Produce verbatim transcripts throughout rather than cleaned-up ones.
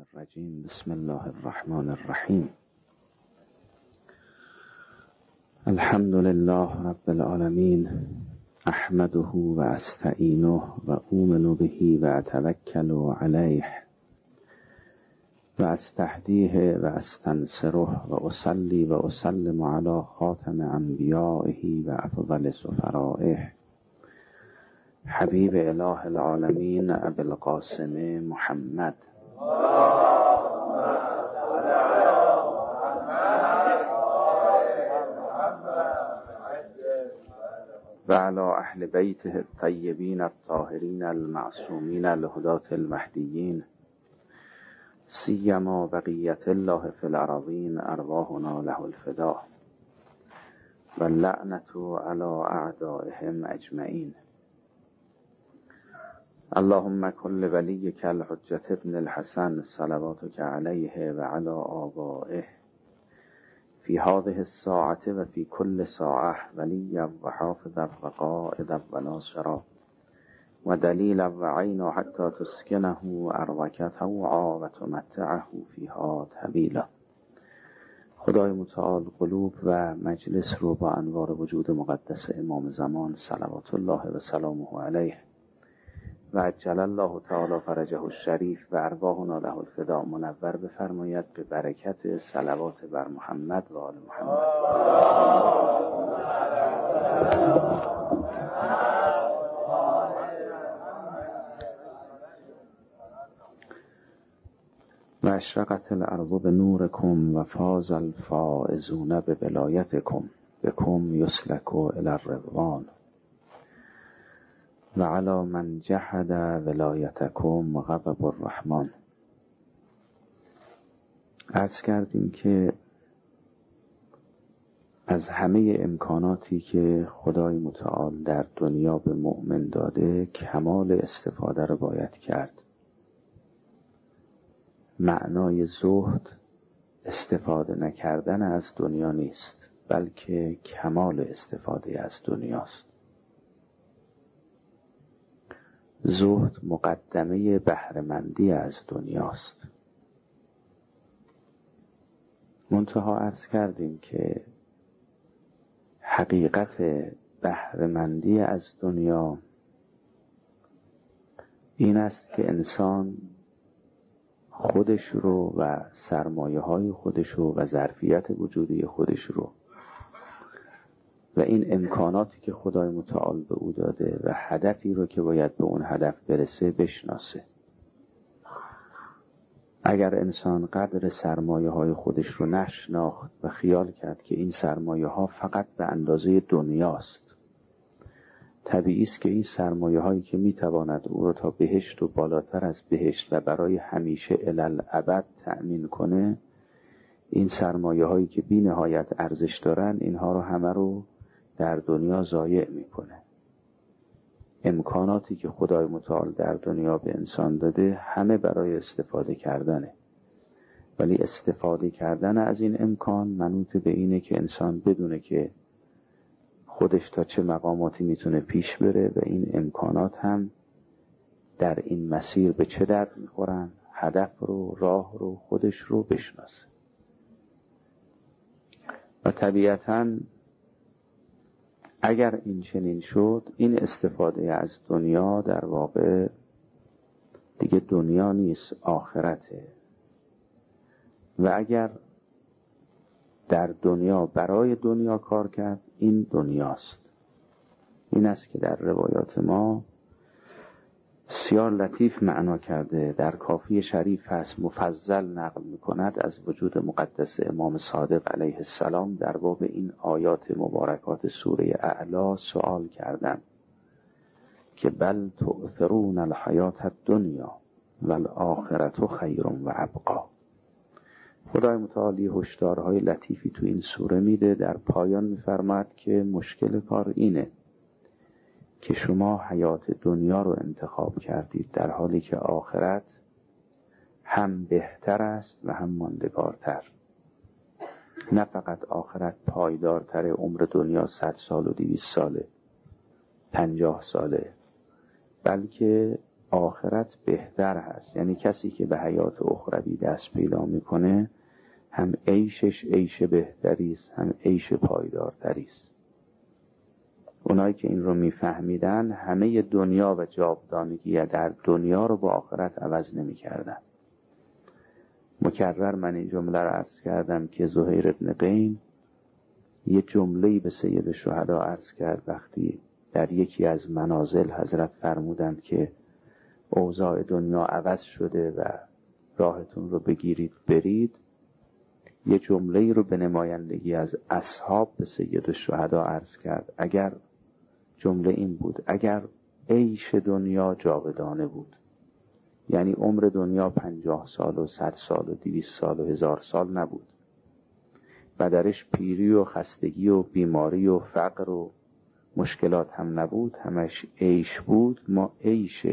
الرجیم. بسم الله الرحمن الرحیم. الحمد لله رب العالمین، احمده و استعینه و اومن به و اتوکل علیه و استهدیه و استنصره و اصلی و اسلم علی خاتم انبیائه و افضل سفرائه حبیب اله العالمین ابی القاسم محمد و علی اهل بیته الطیبین الطاهرین المعصومین الهداة المهدیین سیما بقیت الله فی الارضین ارواحنا له الفدا و اللعنة علی اعدائهم اجمعین. اللهم کل ولیک الحجة ابن الحسن صلواتک علیه و علی آبائه فی هذه الساعة و فی کل ساعة ولیا و حافظا و قائدا و ناصرا و دلیلا و عینا حتی تسکنه ارضک طوعا و تمتعه فیها طویلا. خدای متعال قلوب و مجلس رو با انوار وجود مقدس امام زمان صلوات الله و سلامه علیه و عجل الله تعالی فرجه الشریف و ارواحنا له الفدا منور بفرماید به برکت صلوات بر محمد و آل محمد. و اشرقت الارض بنورکم و فاز الفائزون بولایتکم بکم یسلک الی الرضوان و علی من جحد ولایتکم غضب الرحمن. عرض کردیم که از همه امکاناتی که خدای متعال در دنیا به مؤمن داده کمال استفاده رو باید کرد. معنای زهد استفاده نکردن از دنیا نیست، بلکه کمال استفاده از دنیاست. زهد مقدمه بهره‌مندی از دنیاست. منتها عرض کردیم که حقیقت بهره‌مندی از دنیا این است که انسان خودش رو و سرمایه های خودش رو و ظرفیت وجودی خودش رو و این امکاناتی که خدای متعال به او داده و هدفی رو که باید به اون هدف برسه بشناسه. اگر انسان قدر سرمایه های خودش رو نشناخت و خیال کرد که این سرمایه ها فقط به اندازه دنیاست، طبیعی است که این سرمایه هایی که میتواند او رو تا بهشت و بالاتر از بهشت و برای همیشه الالابد تأمین کنه، این سرمایه هایی که بی نهایت ارزش دارن اینها رو همه رو در دنیا ضایع میکنه. امکاناتی که خدای متعال در دنیا به انسان داده همه برای استفاده کردنه، ولی استفاده کردن از این امکان منوط به اینه که انسان بدونه که خودش تا چه مقاماتی میتونه پیش بره و این امکانات هم در این مسیر به چه درد میخورن، هدف رو، راه رو، خودش رو بشناسه. و طبیعتاً اگر این چنین شد، این استفاده از دنیا در واقع دیگه دنیا نیست، آخرته. و اگر در دنیا برای دنیا کار کرد، این دنیاست. این است که در روایات ما بسیار لطیف معنا کرده. در کافی شریف هست، مفضل نقل میکند از وجود مقدس امام صادق علیه السلام در باب این آیات مبارکات سوره اعلی سوال کردند که بل تؤثرون الحیات الدنیا والآخرة خیر و ابقا. خدای متعالی هشدارهای لطیفی تو این سوره میده. در پایان میفرماد که مشکل کار اینه که شما حیات دنیا رو انتخاب کردید، در حالی که آخرت هم بهتر است و هم ماندگارتر. نه فقط آخرت پایدارتر، عمر دنیا صد سال و دویست ساله، پنجاه ساله، بلکه آخرت بهتر هست. یعنی کسی که به حیات اخروی دست پیدا میکنه هم عیشش عیش بهتری است، هم عیش پایدارتری است. اونایی که این رو میفهمیدن همه دنیا و جاودانگی در دنیا رو با آخرت عوض نمیکردن. مکرر من این جمله رو عرض کردم که زهیر ابن قین یه جمله‌ای به سید الشهدا عرض کرد وقتی در یکی از منازل حضرت فرمودند که اوضاع دنیا عوض شده و راهتون رو بگیرید برید. یه جمله‌ای رو به نمایندگی از اصحاب به سید الشهدا عرض کرد. اگر جمله این بود: اگر عیش دنیا جاودانه بود، یعنی عمر دنیا پنجاه سال و صد سال و دویست سال و هزار سال نبود و درش پیری و خستگی و بیماری و فقر و مشکلات هم نبود، همش عیش بود، ما عیش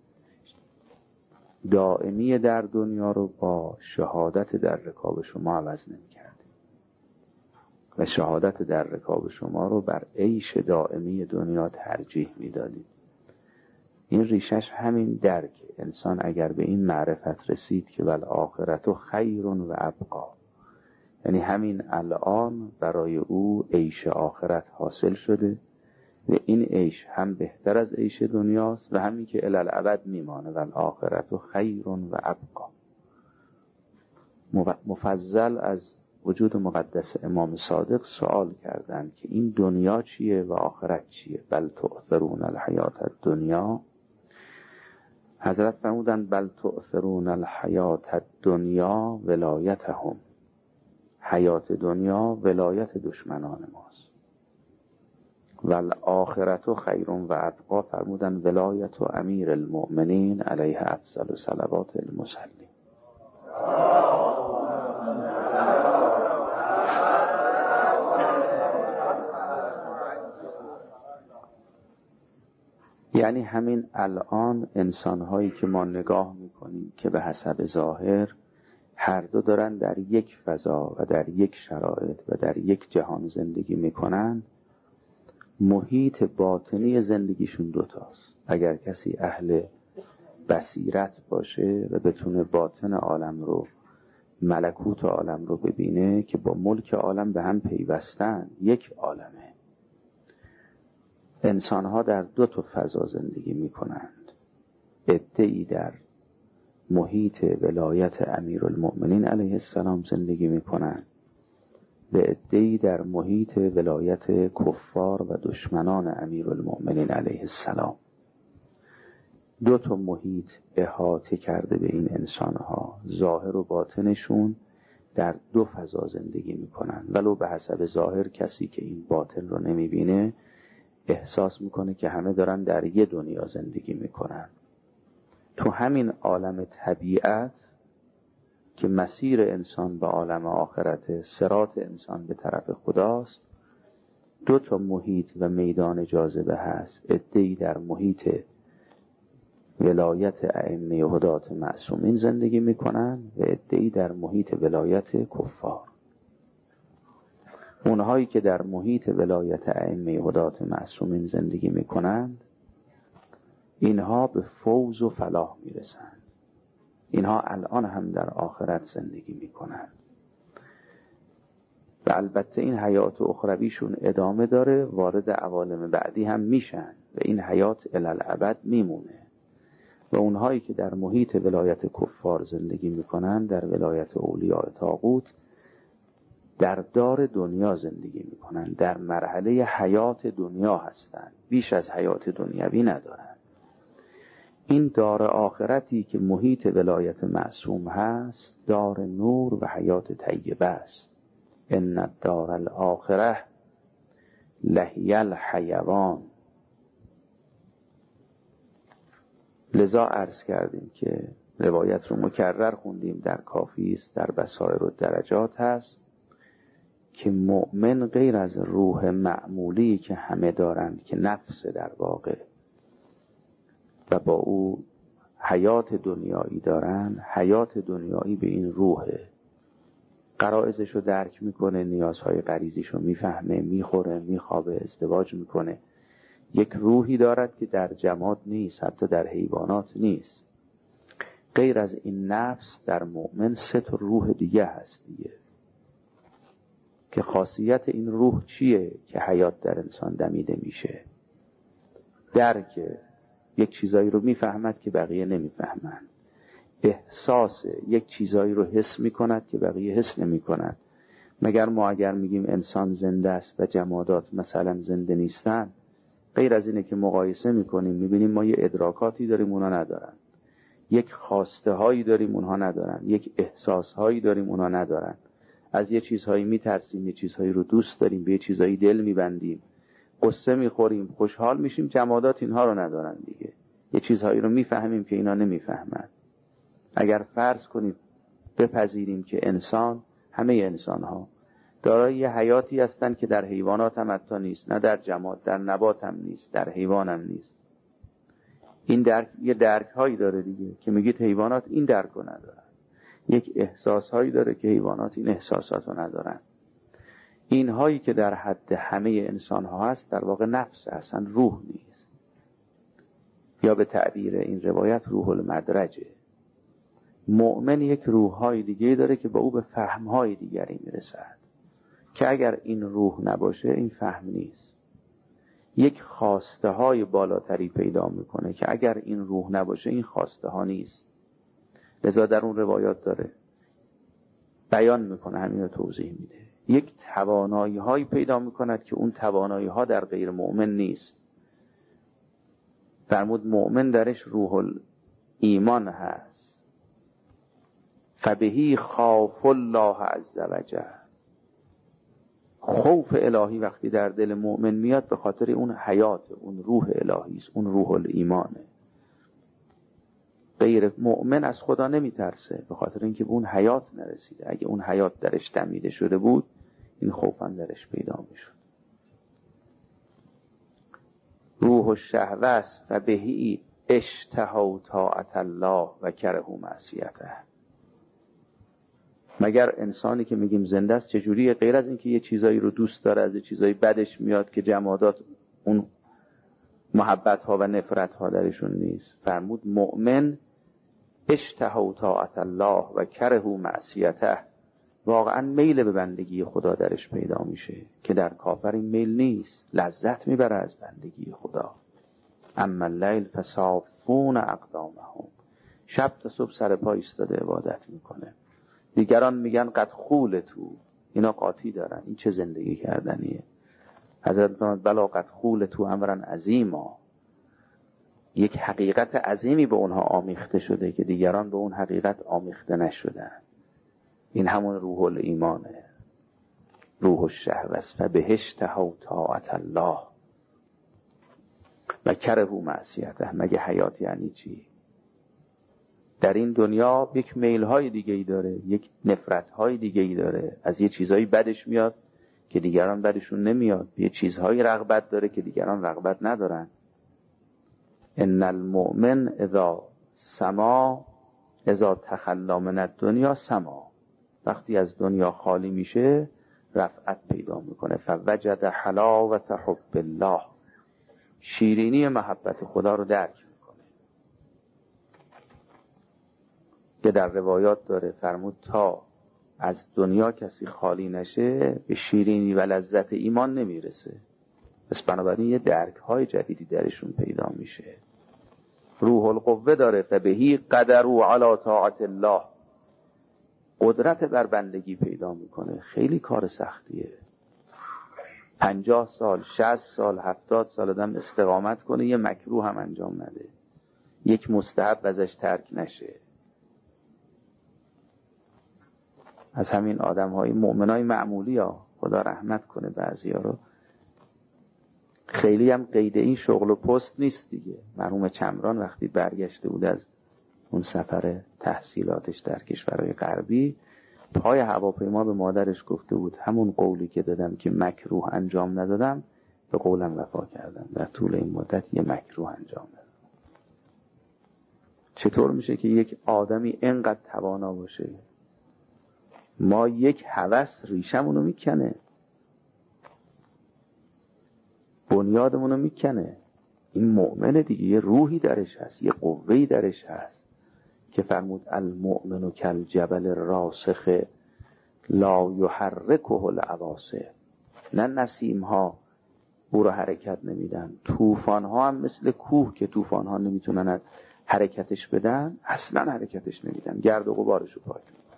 دائمی در دنیا رو با شهادت در رکاب شما عوض نمی کردیم و شهادت در رکاب شما رو بر عیش دائمی دنیا ترجیح می دادیم. این ریشش همین درک. انسان اگر به این معرفت رسید که والآخرت خیر و ابقا، یعنی همین الان برای او عیش آخرت حاصل شده و این عیش هم بهتر از عیش دنیاست و همین که الالعبد میمانه. والآخرت خیر و ابقا. مفضل از وجود مقدس امام صادق سوال کردند که این دنیا چیه و آخرت چیه؟ بل تؤثرون الحیات الدنیا. حضرت فرمودند بل تؤثرون الحیات الدنیا ولایتهم. حیات دنیا ولایت دشمنان ماست. والآخرت خیر و ابقا فرمودند ولایت امیر المؤمنین علیه افضل صلوات المصلی. یعنی همین الان انسان‌هایی که ما نگاه می‌کنیم که به حسب ظاهر هر دو دارن در یک فضا و در یک شرایط و در یک جهان زندگی می‌کنن، محیط باطنی زندگیشون دوتاست. اگر کسی اهل بصیرت باشه و بتونه باطن عالم رو، ملکوت عالم رو ببینه که با ملک عالم به هم پیوستن، یک عالمه. انسان‌ها در دو تا فضا زندگی می‌کنند. عده‌ای در محیط ولایت امیرالمؤمنین علیه السلام زندگی می‌کنند و عده‌ای در محیط ولایت کفار و دشمنان امیرالمؤمنین علیه السلام. دو تا محیط احاطه کرده به این انسان‌ها. ظاهر و باطنشون در دو فضا زندگی می‌کنند. ولو به حسب ظاهر کسی که این باطن رو نمی‌بینه احساس میکنه که همه دارن در یه دنیا زندگی میکنن. تو همین عالم طبیعت که مسیر انسان به عالم آخرت، صراط انسان به طرف خداست، دو تا محیط و میدان جاذبه هست. عده‌ای در محیط ولایت ائمه هدات معصومین زندگی میکنن و عده‌ای در محیط ولایت کفار. اونهایی که در محیط ولایت ائمه هدات معصومین زندگی میکنند، اینها به فوز و فلاح میرسند. اینها الان هم در آخرت زندگی میکنند و البته این حیات اخرویشون ادامه داره، وارد عوالم بعدی هم میشن و این حیات الالعبد میمونه. و اونهایی که در محیط ولایت کفار زندگی میکنند، در ولایت اولیاء طاغوت، در دار دنیا زندگی میکنن، در مرحله حیات دنیا هستند، بیش از حیات دنیوی ندارن. این دار آخرتی که محیط ولایت معصوم هست، دار نور و حیات طیبه است. ان الدار الاخره لهی الحیوان. لذا عرض کردیم که روایت رو مکرر خوندیم، در کافی است، در بصائر و درجات هست که مؤمن غیر از روح معمولی که همه دارند که نفس در واقع و با او حیات دنیایی دارند، حیات دنیایی به این روحه، غرایزش رو درک میکنه، نیازهای غریزیش رو میفهمه، میخوره، میخوابه، ازدواج میکنه، یک روحی دارد که در جماد نیست، حتی در حیوانات نیست. غیر از این نفس در مؤمن سه تا روح دیگه هست دیگه، که خاصیت این روح چیه که حیات در انسان دمیده میشه؟ درک یک چیزایی رو میفهمد که بقیه نمیفهمند، احساس یک چیزایی رو حس میکند که بقیه حس نمیکند. مگر ما اگر میگیم انسان زنده است و جمادات مثلا زنده نیستن، غیر از اینه که مقایسه میکنیم میبینیم ما یه ادراکاتی داریم اونها ندارن، یک خواسته هایی داریم اونها ندارن، یک احساس هایی داریم اونها ندارن، از یه چیزهایی میترسیم، یه چیزهایی رو دوست داریم، به یه چیزهایی دل میبندیم، قصه میخوریم، خوشحال میشیم. جمادات اینها رو ندارن دیگه. یه چیزهایی رو میفهمیم که اینا نمیفهمن. اگر فرض کنید بپذیریم که انسان، همه انسان ها دارای یه حیاتی هستن که در حیوانات هم حتی نیست، نه در جماد، در نبات هم نیست، در حیوان هم نیست. این درک یه درک هایی داره دیگه که میگید حیوانات این درک رو ندارن، یک احساس هایی داره که حیوانات این احساسات رو ندارن. این هایی که در حد همه انسان ها هست در واقع نفس، اصلا روح نیست، یا به تعبیر این روایت روح المدرجه. مؤمن یک روح های دیگه داره که با او به فهم های دیگری میرسد، که اگر این روح نباشه این فهم نیست. یک خواسته های بالاتری پیدا میکنه که اگر این روح نباشه این خواسته ها نیست. لذا در اون روایات داره بیان میکنه، همین رو توضیح میده. یک توانایی هایی پیدا میکند که اون توانایی ها در غیر مؤمن نیست. فرمود مؤمن درش روح ایمان هست. فبهی خاف الله عز وجل. خوف الهی وقتی در دل مؤمن میاد به خاطر اون حیات، اون روح الهی است، اون روح الایمانه. غیر مؤمن از خدا نمیترسه به خاطر اینکه به اون حیات نرسیده. اگه اون حیات درش دمیده شده بود این خوفم درش پیدا میشد. روح الشهوه است و بهی اشتهوا طاعت الله و کرهوا معصیته. مگر انسانی که میگیم زنده است چجوریه؟ غیر از اینکه یه چیزایی رو دوست داره، از یه چیزایی بدش میاد که جمادات اون محبت ها و نفرت ها درشون نیست. فرمود مؤمن اشتهوا طاعت الله و کرهوا معصیته، واقعا میل به بندگی خدا درش پیدا میشه که در کافر این میل نیست، لذت میبره از بندگی خدا. اما اللیل فصافون اقدامهم، شب تا صبح سر پا ایستاده عبادت میکنه. دیگران میگن قد خول تو، اینا قاطی دارن، این چه زندگی کردنیه. حضرت فرمود بلا قد خول تو امرن عظیما، یک حقیقت عظیمی به اونها آمیخته شده که دیگران به اون حقیقت آمیخته نشدن. این همون روح الایمانه، روح الشهوه است. فبهش اشتهوا طاعت الله و کرهوا معصیته. مگه حیات یعنی چی؟ در این دنیا یک میل های دیگه ای داره، یک نفرت های دیگه ای داره، از یه چیزایی بدش میاد که دیگران بدشون نمیاد، یه چیزهایی رغبت داره که دیگران رغبت ندارن. ان المؤمن اذا سما اذا تخلا من الدنیا سما، وقتی از دنیا خالی میشه رفعت پیدا میکنه. فوجد حلاوت حب الله، شیرینی محبت خدا رو درک میکنه. که در روایات داره فرمود تا از دنیا کسی خالی نشه به شیرینی و لذت ایمان نمیرسه. پس بنابراین یه درک های جدیدی درشون پیدا میشه. روح القوه داره. فبهی قدروا علی طاعت الله، قدرت بر بندگی پیدا میکنه. خیلی کار سختیه. پنجاه سال، شصت سال، هفتاد سال آدم استقامت کنه یه مکروه هم انجام نده، یک مستحب ازش ترک نشه. از همین آدم های مؤمنای معمولی ها، خدا رحمت کنه بعضی ها رو، خیلی هم قید این شغل و پست نیست دیگه. مرحوم چمران وقتی برگشته بود از اون سفر تحصیلاتش در کشورهای غربی، پای هواپیما به مادرش گفته بود همون قولی که دادم که مکروه انجام ندادم به قولم وفا کردم، در طول این مدت یه مکروه انجام دادم. چطور میشه که یک آدمی اینقدر توانا باشه؟ ما یک هوس ریشمونو میکنه. بنیادمون رو میکنه. این مؤمنه دیگه، یه روحی درش هست، یه قوهی درش هست که فرمود المؤمن کالجبل الراسخ لا یحرکه العواصف. نه نسیم ها او رو حرکت نمیدن، طوفان ها هم مثل کوه که طوفان ها نمیتونن حرکتش بدن، اصلا حرکتش نمیدن، گرد و غبارش رو پاک میکنن.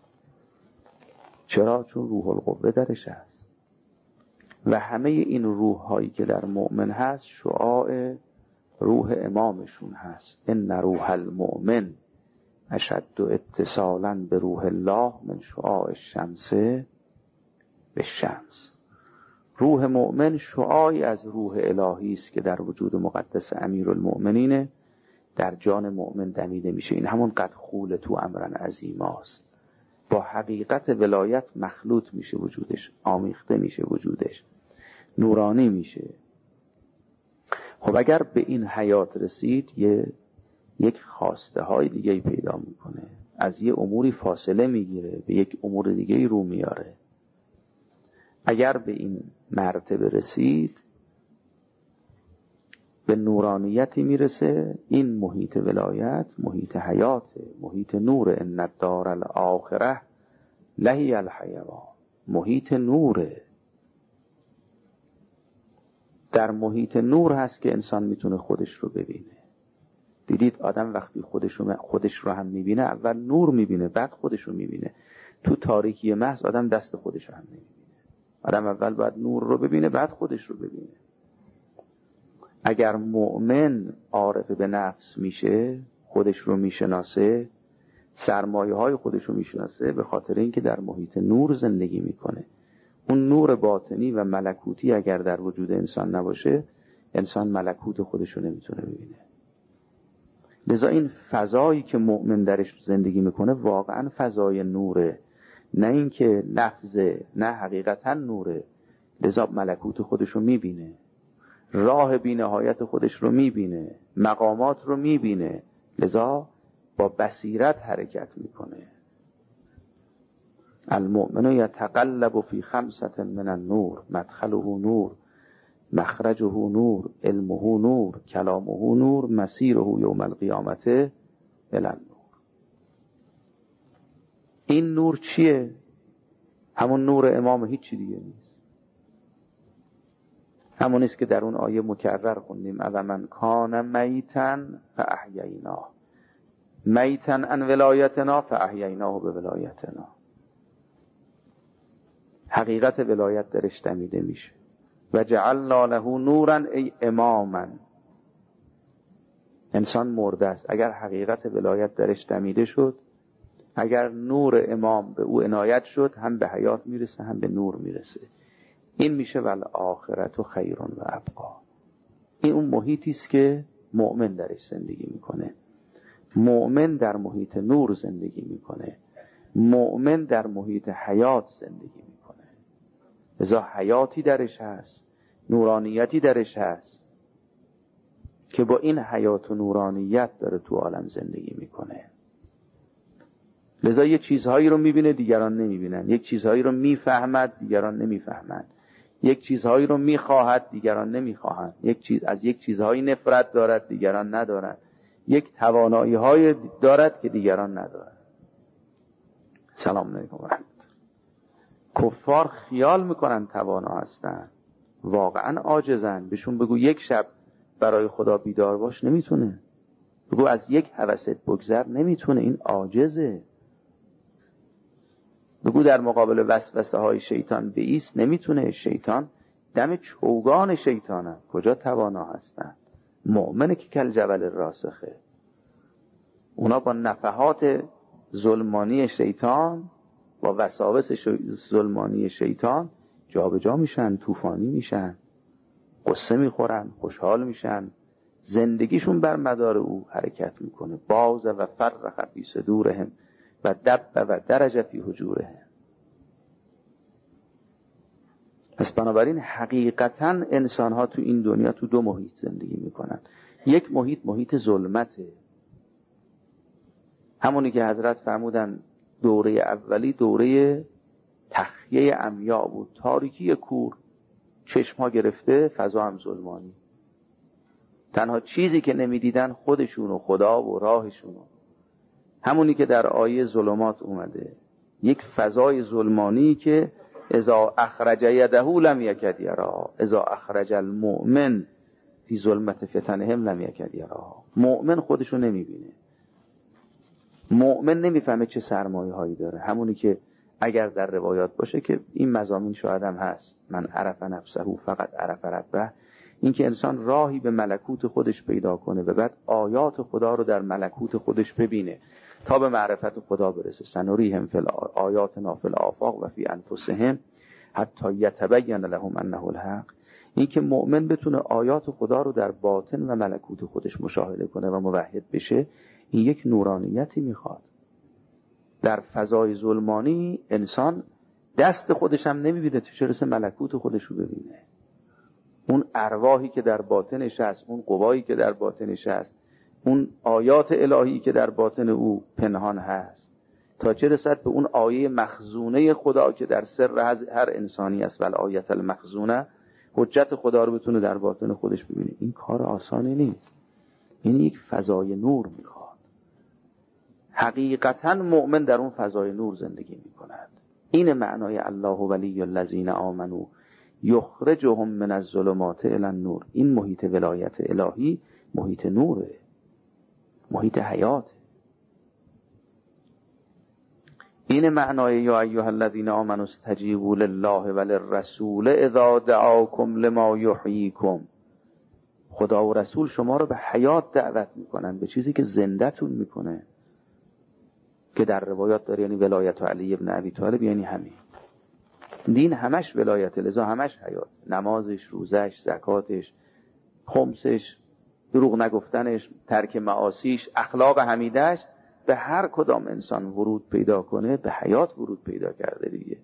چرا؟ چون روح القوه درش هست. و همه این روح هایی که در مؤمن هست شعاع روح امامشون هست. ان روح المؤمن اشد اتصالا به روح الله من شعاع الشمس به شمس. روح مؤمن شعاعی از روح الهی است که در وجود مقدس امیرالمؤمنین در جان مؤمن دمیده میشه. این همون قد خول تو امرن عظیماست، با حقیقت ولایت مخلوط میشه وجودش، آمیخته میشه وجودش، نورانی میشه. خب اگر به این حیات رسید یه یک خواسته های دیگه پیدا میکنه، از یه اموری فاصله میگیره، به یک امور دیگه رو میاره. اگر به این مرتبه رسید به نورانیتی میرسه. این محیط ولایت محیط حیات، محیط نور. ان الدار الاخره لهی الحیوان، محیط نوره. در محیط نور هست که انسان میتونه خودش رو ببینه. دیدید آدم وقتی خودش رو, خودش رو هم میبینه، اول نور میبینه بعد خودش رو میبینه. تو تاریکی محض آدم دست خودش رو هم نمیبینه. آدم اول باید نور رو ببینه بعد خودش رو ببینه. اگر مؤمن عارف به نفس میشه، خودش رو میشناسه، سرمایه های خودش رو میشناسه، به خاطر اینکه در محیط نور زندگی میکنه. اون نور باطنی و ملکوتی اگر در وجود انسان نباشه، انسان ملکوت خودش رو نمیتونه ببینه. لذا این فضایی که مؤمن درش زندگی میکنه واقعا فضای نوره، نه اینکه لفظه، نه حقیقتا نوره. لذا ملکوت خودش رو میبینه، راه بی‌نهایت خودش رو میبینه، مقامات رو میبینه. لذا با بصیرت حرکت میکنه. المؤمن یتقلب فی خمسة من النور مدخله نور مخرجه نور علمه نور کلامه نور مسیره یوم القیامت الی النور. این نور چیه؟ همون نور امام، هیچی دیگه نیست. همون است که در اون آیه مکرر خوندیم او من کان میتا فاحییناه میتا عن ولایتنا فاحییناه به ولایتنا. حقیقت ولایت درش دمیده میشه. و جعلنا له نورا ای اماما. انسان مرده است. اگر حقیقت ولایت درش دمیده شد، اگر نور امام به او عنایت شد، هم به حیات میرسه هم به نور میرسه. این میشه والآخرت خیر و ابقا. این اون محیطی است که مؤمن درش زندگی میکنه. مؤمن در محیط نور زندگی میکنه. مؤمن در محیط حیات زندگی میکنه. لذا حیاتی درش هست، نورانیتی درش هست که با این حیات و نورانیت داره تو عالم زندگی میکنه. لذا یه چیزهایی رو میبینه دیگران نمیبینن، یک چیزهایی رو میفهمد دیگران نمیفهمند، یک چیزهایی رو میخواهد دیگران نمیخواهند، یک چیز از یک چیزهایی نفرت دارد دیگران ندارند، یک توانایی های دارد که دیگران ندارند. سلام علیکم و رحمت. کفار خیال میکنن توانا هستن، واقعا عاجزن. بهشون بگو یک شب برای خدا بیدار باش، نمیتونه. بگو از یک هوست بگذر، نمیتونه. این عاجزه. بگو در مقابل وسوسه های شیطان بایست، نمیتونه. شیطان دم چوگان شیطانه، کجا توانا هستن؟ مؤمنه که کل جبل راسخه. اونا با نفحات ظلمانی شیطان، با وساوس ظلمانی شیطان جا به جا میشن، طوفانی میشن، قصه میخورن، خوشحال میشن. زندگیشون بر مدار او حرکت میکنه. باز و فرخ فی صدورهم و دب و درج فی حجورهم. پس بنابراین حقیقتا انسان ها تو این دنیا تو دو محیط زندگی میکنن. یک محیط محیط ظلمته، همونی که حضرت فرمودن دوره اولی دوره تخیه عمیا بود، تاریکی کور. چشم ها گرفته، فضا هم ظلمانی. تنها چیزی که نمیدیدن خودشون و خدا و راهشون، همونی که در آیه ظلمات اومده، یک فضای ظلمانی که اذا اخرج یده لم یکد یرا، اذا اخرج المؤمن فی ظلمت فتنهم لم یکد یرا. مؤمن خودشو نمیبینه، مؤمن نمیفهمه چه سرمایه هایی داره. همونی که اگر در روایات باشه که این مضامین شاید هم هست، من عرف نفسه فقط عرف ربه، این که انسان راهی به ملکوت خودش پیدا کنه و بعد آیات خدا رو در ملکوت خودش ببینه تا به معرفت خدا برسه. سنوریهم فی آیاتنا فی الآفاق و فی انفسهم حتی یتبین لهم انه الحق. این که مؤمن بتونه آیات خدا رو در باطن و ملکوت خودش مشاهده کنه و موحد بشه، این یک نورانیتی میخواد. در فضای ظلمانی انسان دست خودش هم نمیبینه، چه برسه ملکوت خودش رو ببینه. اون ارواحی که در باطنش هست، اون قوایی که در باطنش هست، اون آیات الهی که در باطن او پنهان هست، تا چه رسد به اون آیه مخزونه خدا که در سر هر انسانی است. ول آیت المخزونه، حجت خدا رو بتونه در باطن خودش ببینه. این کار آسانی نیست، این یک فضای نور میخواد. حقیقتا مؤمن در اون فضای نور زندگی میکند. این معنای الله ولی الذین آمنوا یخرجهم من الظلمات الی النور. این محیط ولایت الهی محیط نوره، محیط حیات. این معنای یا ایها الذین آمنوا استجیبوا لله وللرسول اذا دعاکم لما یحییکم. خدا و رسول شما رو به حیات دعوت میکنن، به چیزی که زنده‌تون میکنه، که در روایات داره یعنی ولایت علی ابن ابی طالب، یعنی همین دین همش ولایت، لذا همش حیات. نمازش، روزش، زکاتش، خمسش، دروغ نگفتنش، ترک معاصیش، اخلاق حمیدش، به هر کدام انسان ورود پیدا کنه به حیات ورود پیدا کرده دیگه.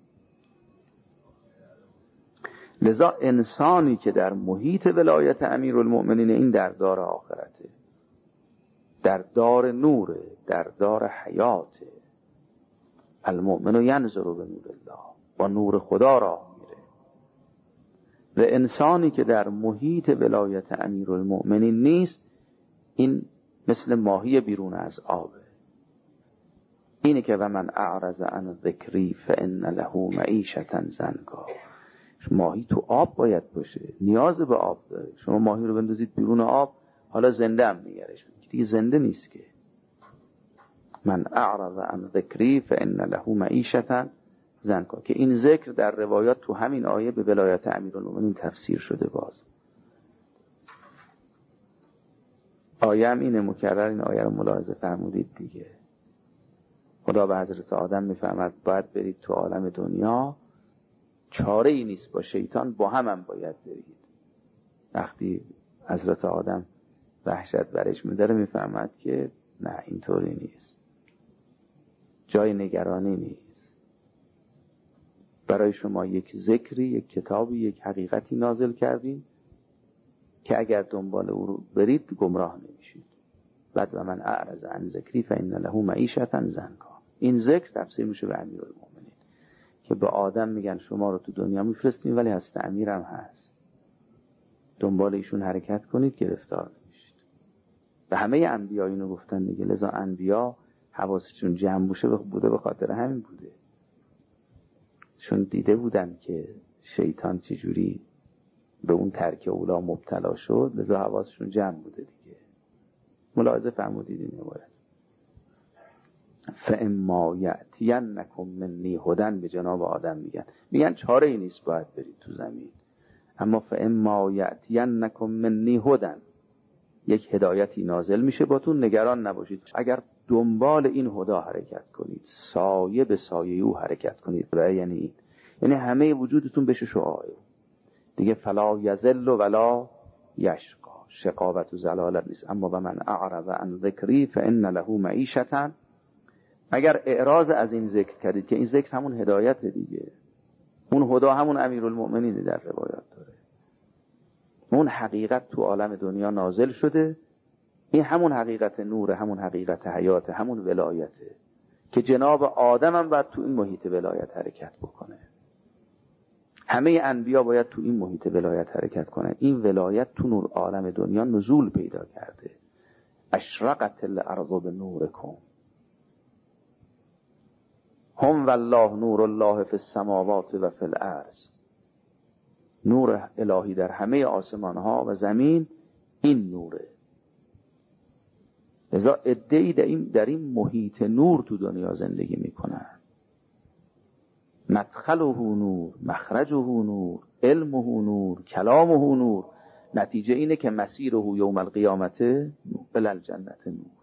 لذا انسانی که در محیط ولایت امیرالمؤمنین، این در دار آخرته، در دار نوره، در دار حیاته. المؤمن ینظر به نور الله، با نور خدا راه میره. و انسانی که در محیط ولایت امیرالمؤمنین نیست، این مثل ماهی بیرون از آبه. اینه که و من اعرض عن ذکری فان له معیشة ضنکا. ماهی تو آب باید باشه، نیاز به آب داره. شما ماهی رو بندازید بیرون آب، حالا زنده هم میگرش، دیگه زنده نیست که. من اعرض عن ذکری فان له معیشة ضنکا، که این ذکر در روایات تو همین آیه به ولایت امیرالمؤمنین تفسیر شده. باز آیه هم اینه، مکرر این آیه رو ملاحظه فرمودید دیگه. خدا به حضرت آدم میفرماد باید برید تو عالم دنیا، چاره ای نیست، با شیطان با هم هم باید برید. وقتی حضرت آدم وحشت برش میداره میفرماد که نه اینطوری نیست، جای نگرانی نیست. برای شما یک ذکری، یک کتابی، یک حقیقتی نازل کردیم که اگر دنبال او رو برید گمراه نمیشید. بعد و من اعرض عن ذکری فان له معیشة ضنکا. این ذکر تفسیر میشه به امیرالمؤمنین که به آدم میگن شما رو تو دنیا میفرستیم ولی هست امیرم هست، دنبال ایشون حرکت کنید گرفتار نمیشید. و همه انبیا اینو گفتن دیگه. لذا انبیا حواسشون جمع بوده بوده به خاطر همین بوده، چون دیده بودن که شیطان چجوری به اون ترک اولا مبتلا شد، لذا حواسشون جمع بوده دیگه. ملاحظه فرمودید این عبارت فاما یأتینکم منی هدی، به جناب آدم میگن میگن چاره ای نیست باید برید تو زمین، اما فاما یأتینکم منی هدی، یک هدایتی نازل میشه باتون، نگران نباشید. اگر دنبال این هدا حرکت کنید، سایه به سایه او حرکت کنید، یعنی این یعنی همه وجودتون بشه شعاع دیگه. فلا یذل ولا یشقا، شقاوت و ضلالت نیست. اما و من اعرض عن ذکری فان له معیشة، اگر اعراض از این ذکر کردید که این ذکر همون هدایت دیگه، اون هدا همون امیرالمؤمنین در روایات داره، اون حقیقت تو عالم دنیا نازل شده، این همون حقیقت نوره، همون حقیقت حیات، همون ولایته که جناب آدم هم باید تو این محیط ولایت حرکت بکنه. همه انبیا باید تو این محیط ولایت حرکت کنن. این ولایت تو نور عالم دنیا نزول پیدا کرده. اشرقت الارض بنورکم هم والله نور الله فی السماوات و فی الارض. نور الهی در همه آسمان ها و زمین این نوره. لذا عده‌ای در این در این محیط نور تو دنیا زندگی میکنن. مدخله نور، مخرجه نور، علمه نور، کلامه نور. نتیجه اینه که مسیره یوم القیامت الی الجنت نور.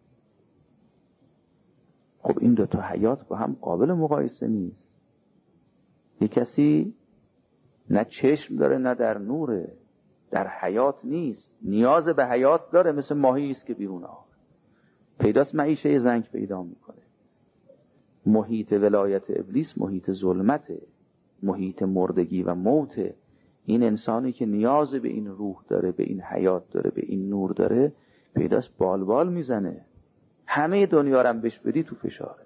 خب این دو تا حیات با هم قابل مقایسه نیست. یک کسی نه چشم داره نه در نوره، در حیات نیست، نیاز به حیات داره، مثل ماهی است که بیرون آب پیداست معیشه زنگ پیدا میکنه. محیط ولایت ابلیس محیط ظلمته، محیط مردگی و موته. این انسانی که نیاز به این روح داره، به این حیات داره، به این نور داره، پیداست بال بال میزنه. همه دنیا رو هم بهش بدی تو فشاره.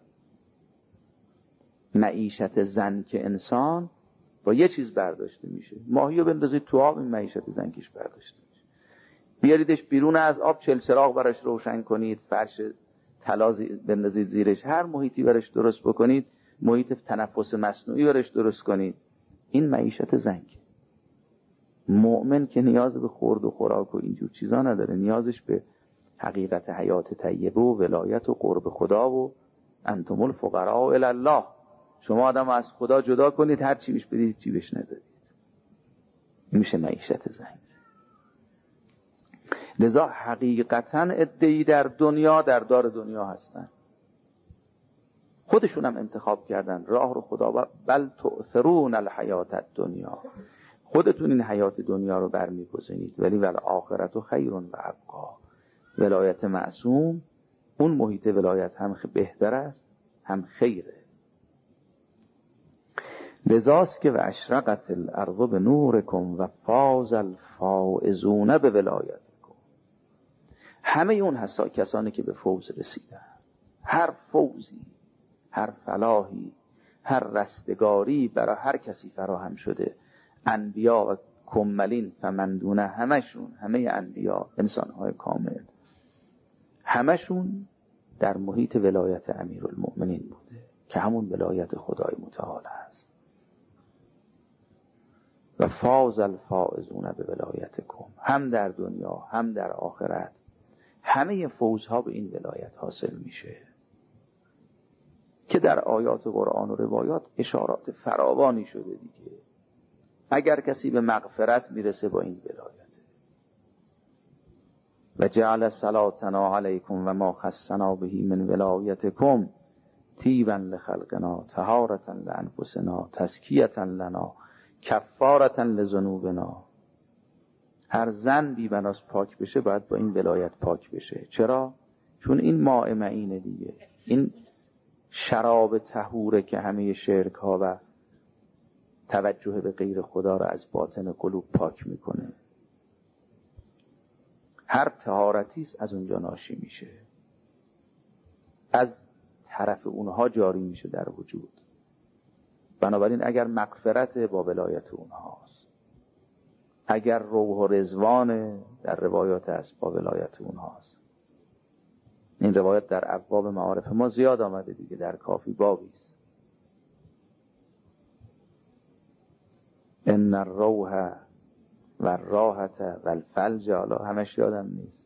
معیشت زن که انسان با یه چیز برداشته میشه. ماهی رو بندازید تو آب، این معیشت زنکش برداشته میشه. بیاریدش بیرون از آب، چل چراغ براش روشن کنید، فرش طلا بندازید زیرش، هر محیطی براش درست بکنید، محیط تنفس مصنوعی براش درست کنید، این معیشت زنک. مؤمن که نیاز به خورد و خوراک و اینجور چیزا نداره، نیازش به حقیقت حیات طیبه و ولایت و قرب خدا و انتم الفقراء الی الله. شما آدم از خدا جدا کنید، هر چی بهش بدید چی بهش ندادید. میشه معیشت زنگ. لذا حقیقتا عده‌ای در دنیا در دار دنیا هستن، خودشون هم انتخاب کردن راه رو خدا. بل تؤثرون الحیات الدنیا، خودتون این حیات دنیا رو برمی‌گزینید، ولی ول آخرت خیر و ابقا. ولایت معصوم اون محیط ولایت هم بهتر است هم خیره. لذاست که و اشرقت الارض بنورکم و فاز الفائزون به ولایتکم. همه اون هستا کسانی که به فوز رسیدن، هر فوزی، هر فلاحی، هر رستگاری برای هر کسی فراهم شده. انبیا و کملین فمندونه، همشون، همه انبیا انسانهای کامل، همشون در محیط ولایت امیرالمؤمنین بوده که همون ولایت خدای متعال است. و فاز الفائزون به ولایتکم، هم در دنیا هم در آخرت همه فوزها به این ولایت حاصل میشه که در آیات قرآن و روایات اشارات فراوانی شده دیگه. اگر کسی به مغفرت میرسه با این ولایت، و جعل صلاتنا علیکم و ما خصنا بهی من ولایتکم طیبا لخلقنا طهارة لانفسنا تزکیة لنا کفارة لذنوبنا. هر زن بی بناس پاک بشه باید با این ولایت پاک بشه. چرا؟ چون این ماء معینه دیگه، این شراب طهوره که همه شرک ها و توجه به غیر خدا را از باطن قلوب پاک میکنه. هر طهارتی است از اونجا ناشی میشه، از طرف اونها جاری میشه در وجود. بنابراین اگر مغفرت با ولایت اونهاست، اگر روح و رضوان در روایات است با ولایت اونهاست. این روایت در ابواب معارف ما زیاد آمده دیگه، در کافی بابی است. ان الروح و الراحت و الفلج، حالا همش یادم نیست،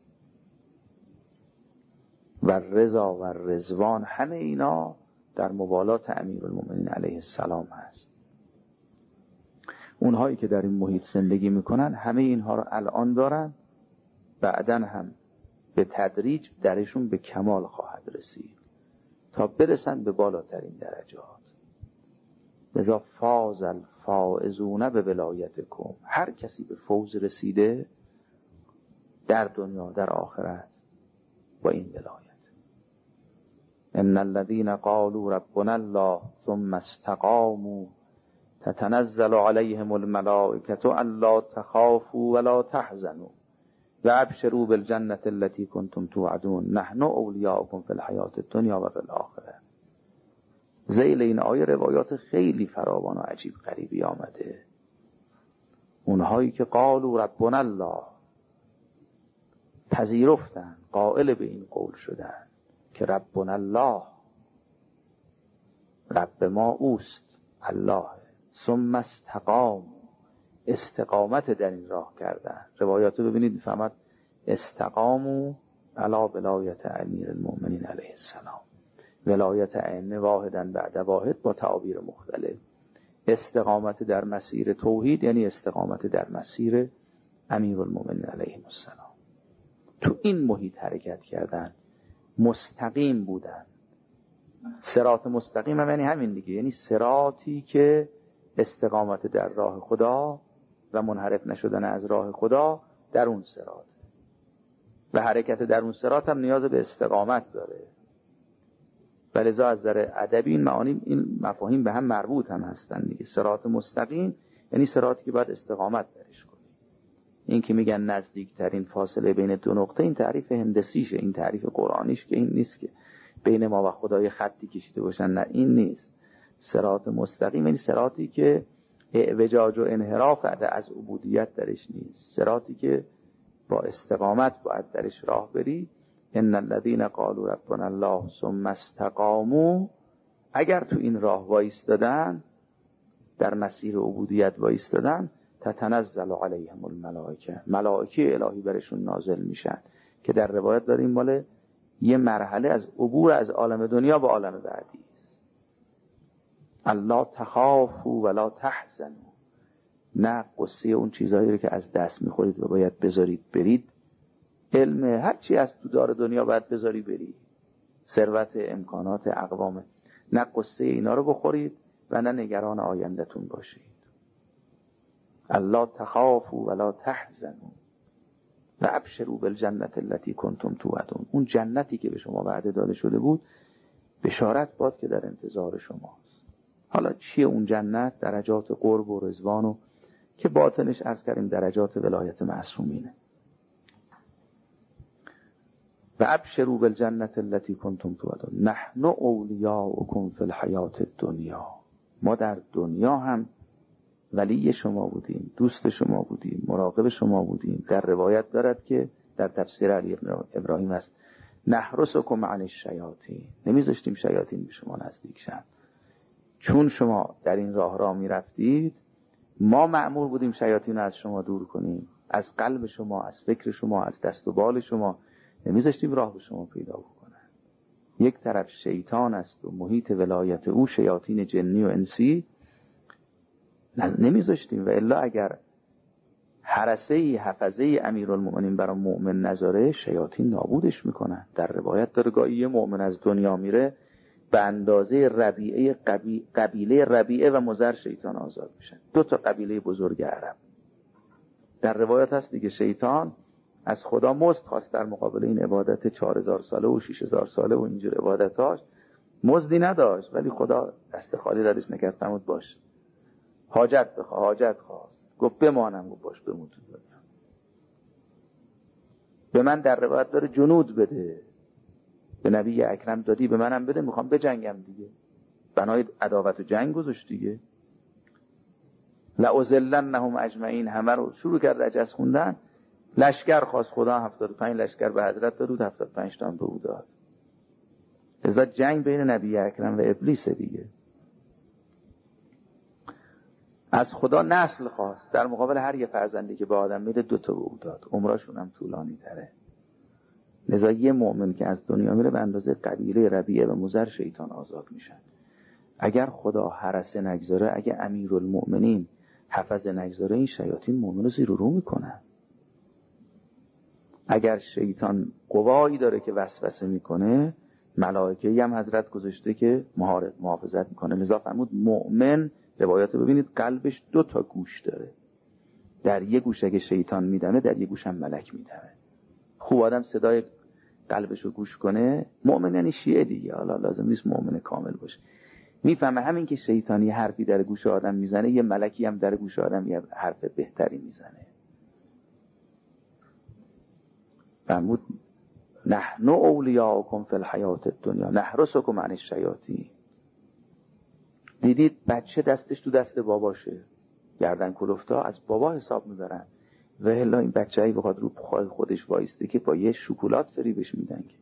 و الرضا و الرضوان، همه اینا در موالات امیرالمؤمنین علیه السلام هست. اونهایی که در این محیط زندگی میکنن همه اینها رو الان دارن، بعدن هم به تدریج درشون به کمال خواهد رسید تا برسن به بالاترین درجات. لذا فاز الفائزون به ولایتکم، هر کسی به فوز رسیده در دنیا در آخرت با این ولایت. ان الذين قالوا ربنا الله ثم استقاموا تتنزل عليهم الملائكة الا تخافوا ولا تحزنوا وابشروا بالجنة التي كنتم توعدون نحن اولیاؤكم في الحیاة الدنیا و في الآخرة. ذیل این آیه روایات خیلی فراوان و عجیب غریبی آمده. اونهایی که قالوا ربنا الله، پذیرفتن، قائل به این قول شدن که ربنا الله، رب ما اوست، الله. ثم استقام، استقامت در این راه کردن. روایاتو ببینید میفهمد استقاموا علی ولایت امیر المؤمنین علیه السلام، ولایت ائمه واحدن بعد واحد با تعابیر مختلف. استقامت در مسیر توحید یعنی استقامت در مسیر امیر المؤمنین علیه السلام. تو این محیط حرکت کردن، مستقیم بودن. صراط مستقیم هم یعنی همین دیگه، یعنی صراطی که استقامت در راه خدا و منحرف نشدن از راه خدا در اون صراط، و حرکت در اون صراط هم نیاز به استقامت داره. ولذا از نظر ادبی این معانی، این مفاهیم به هم مربوط هم هستن دیگه. صراط مستقیم یعنی صراطی که باید استقامت درش کنی. این که میگن نزدیکترین فاصله بین دو نقطه، این تعریف هندسیشه، این تعریف قرآنیش که این نیست که بین ما و خدای خطی کشیده باشن، نه این نیست. صراط مستقیم یعنی صراطی که اعوجاج و انحراف از عبودیت درش نیست، صراطی که با استقامت باید درش راه بری. ان الذين قالوا ربنا الله ثم استقاموا، اگر تو این راه وایستادن، در مسیر عبودیت وایستادن، تتنزل علیهم الملائکه، ملائکه الهی برشون نازل میشن، که در روایت داریم مال یه مرحله از عبور از عالم دنیا به عالم بعدی است. الله تخافوا ولا تحزنوا، نه قصه اون چیزایی رو که از دست میخورید و باید بذارید برید. علم هر چی از تو دار دنیا باید بذاری بری، ثروت، امکانات، اقوام، نه قصه اینا رو بخورید و نه نگران آینده‌تون باشید. الله تخافوا ولا تحزنوا و ابشروا بالجنة التي کنتم توعدون، اون جنتی که به شما وعده داده شده بود بشارت باد که در انتظار شماست. حالا چیه اون جنت؟ درجات قرب و رضوان و که باطنش عرض کردیم درجات ولایت معصومینه. و ابشروا بالجنة التي کنتم توعدون نحن اولیاؤکم فی الحیاة الدنیا، ما در دنیا هم ولی شما بودیم، دوست شما بودیم، مراقب شما بودیم. در روایت دارد که در تفسیر علی ابراهیم است نحرسکم عن الشیاطین، نمیذاشتیم شیاطین به شما نزدیک شن. چون شما در این راه را می رفتید، ما مأمور بودیم شیاطین از شما دور کنیم، از قلب شما، از فکر شما، از دست و بال شما، نمیذاشتیم راه به شما پیدا بکنن. یک طرف شیطان است و محیط ولایت او شیاطین جنی و انسی، نمیذاشتیم. و الا اگر حرسه حفظه امیرالمؤمنین برای مؤمن نذاره، شیاطین نابودش میکنن. در روایت داره گاهی یه مؤمن از دنیا میره به اندازه ربیعه قبی... قبیله ربیعه و مضر شیطان آزاد میشن، دو تا قبیله بزرگ عرب. در روایت هست دیگه شیطان از خدا مزد خواست در مقابل این عبادت چهار هزار ساله و شش هزار ساله و اینجور عبادتاش، مزدی نداشت ولی خدا دست خالی ردش نکرد، فرمود باش حاجت بخواه، حاجت خواست، گفت بمانم، گفت باش بمون تو دنیا. به من در روایت داره جنود بده، به نبی اکرم دادی به منم بده، میخوام بجنگم دیگه. بنای عداوت و جنگ گذاشت دیگه. لأذلنهم اجمعین، همه رو شروع کرد رجز خوندن. لشکر خواست خدا، هفتاد و پنج لشکر به حضرت داد، هفتاد و پنج تا به او داد. لذا جنگ بین نبی اکرم و ابلیس دیگه. از خدا نسل خواست، در مقابل هر یه فرزندی که به آدم میده دو تا به او داد. عمرشون هم طولانی تره. لذا یه مؤمن که از دنیا میره به اندازه قبیله ربیعه و مضر شیطان آزاد میشن. اگر خدا حرسه نگذاره، اگه امیرالمؤمنین حفظ نگذاره، این شیاطین مؤمن رو زیر و رو میکنن. اگر شیطان قوایی داره که وسوسه میکنه، ملائکه‌ای هم حضرت گذاشته که محافظت میکنه. لذا فرمود مؤمن، روایات ببینید، قلبش دو تا گوش داره. در یک گوش اگه شیطان میدمه، در یک گوش هم ملک میدمه. خوب آدم صدای قلبش رو گوش کنه، مؤمن یعنی شیعه دیگه، حالا لازم نیست مؤمن کامل باشه، میفهمه همین که شیطانی حرفی در گوش آدم میزنه، یه ملکی هم در گوش آدم یه حرف بهتری میزنه. فرمود نحن اولیاؤکم فی الحیاة الدنیا نحرسکم عن الشیاطین. دیدید بچه دستش تو دست باباشه، گردن کلفتا از بابا حساب میبرن و الا این بچه هایی بخواد رو پای خودش وایسته که با یه شکلات فریبش میدن. که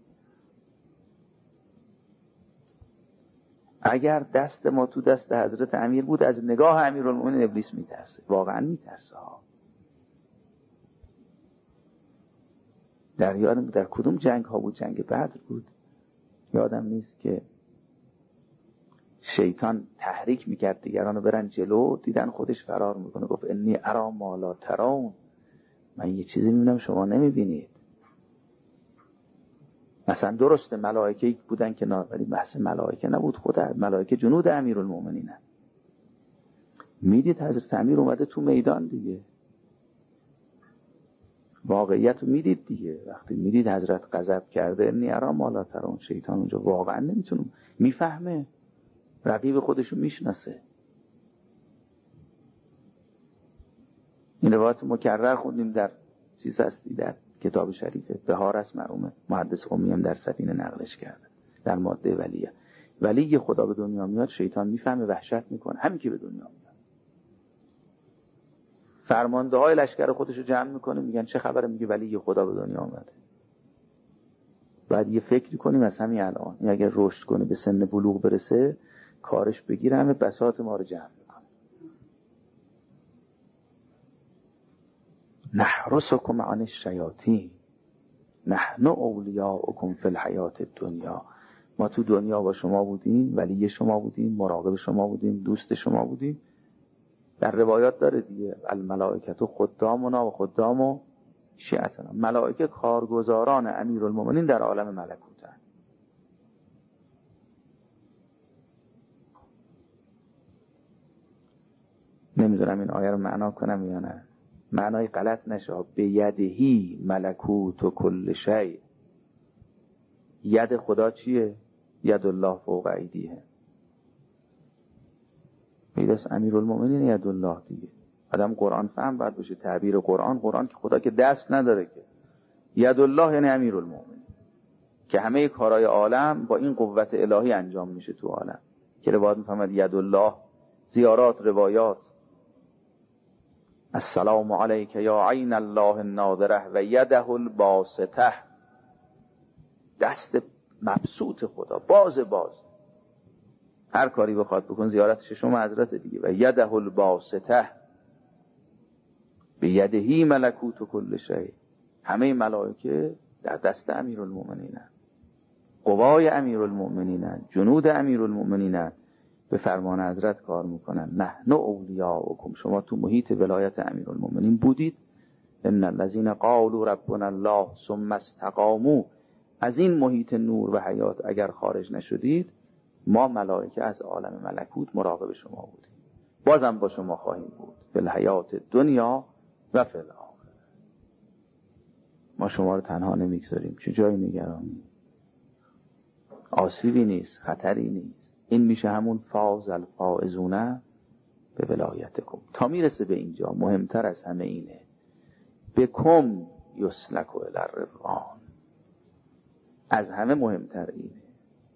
اگر دست ما تو دست حضرت امیر بود از نگاه امیرالمومنین ابلیس میترسه، واقعا میترسه ها. در یادم در کدوم جنگ ها بود، جنگ بدر بود یادم نیست، که شیطان تحریک میکرد دیگران رو برن جلو، دیدن خودش فرار میکنه، گفت انی ارا ما لا ترون، من یه چیزی میبینم شما نمیبینید. مثلا درسته ملائکه بودن که نه، ولی بحث ملائکه نبود، خود ملائکه جنود امیرالمومنین. میدید حضرت امیر اومده تو میدان دیگه، واقعیت رو میدید دیگه. وقتی میدید حضرت غضب کرده انی ارا ما لا ترون، شیطان اونجا واقعا نمیتونه، میفهمه رقیب خودشو میشناسه. این روایت مکرر خوندیم در چیز هستی در کتاب شریفه، بهار است مرحوم محدث قمی هم در سفینه نقلش کرده در ماده ولیه. ولی خدا به دنیا میاد شیطان میفهمه، وحشت میکنه، همین که به دنیا میاد فرمانده های لشکر خودشو جمع میکنه، میگن چه خبره؟ میگه ولی خدا به دنیا اومده. بعد یه فکری کنیم از همین الان، این اگر رشد کنه به سن بلوغ برسه کارش بگیره همه بساط ما رو جمع میکنه. نحرسکم عن الشیاطین نحن اولیاؤکم فی الحیات الدنیا، ما تو دنیا با شما بودیم، ولی شما بودیم، مراقب شما بودیم، دوست شما بودیم. در روایات داره دیگه الملائکه خدامنا و خدام شیعتنا، ملائکه کارگزاران امیرالمومنین در عالم ملکوتن. نمیدونم این آیه رو معنا کنم یا نه، معنای غلط نشه. به یدهی ملکوت و کل شیء، ید خدا چیه؟ ید الله فوق ایدیه، میدست امیرالمومنین ید الله دیگه. آدم قرآن فهم باید بشه، تعبیر قرآن، قرآن که خدا که دست نداره که، ید الله یعنی امیرالمومنین، که همه کارهای عالم با این قوت الهی انجام میشه تو عالم. که روایت میفهمد ید الله، زیارات، روایات، السلام علیک یا عین الله الناظره و یده الباسطه، دست مبسوط خدا، باز باز هر کاری بخواد بکن، زیارت ششم حضرت دیگه، و یده الباسطه به یدهی ملکوت و کل شیء، همه ملائکه در دست امیرالمومنینن، قوای امیرالمومنینن، جنود امیرالمومنینن، به فرمان حضرت کار میکنن. نحن اولیاؤکم، شما تو محیط ولایت امیرالمومنین بودید. ان الذين قالوا ربنا الله ثم استقاموا، از این محیط نور و حیات اگر خارج نشدید، ما ملائکه از عالم ملکوت مراقب شما بودیم، بازم با شما خواهیم بود فی الحیات دنیا و فی الاخره. ما شما رو تنها نمیگذاریم، چه جایی نگرانی، آسیبی نیست، خطری نیست. این میشه همون فاز الفائزونه به ولایتکم. تا میرسه به اینجا مهمتر از همه اینه، بکم یسلک الی الرضوان، از همه مهمتر اینه.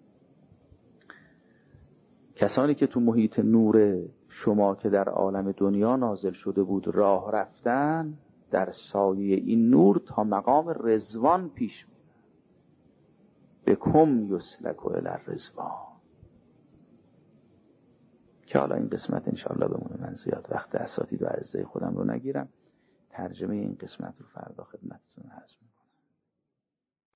کسانی که تو محیط نور شما که در عالم دنیا نازل شده بود راه رفتن، در سایه این نور تا مقام رضوان پیش میرن. بکم یسلک الی الرضوان، که حالا این قسمت انشاءالله بمونه، من زیاد وقت اساتید و اعزای خودم رو نگیرم. ترجمه این قسمت رو فردا خدمتتون هست.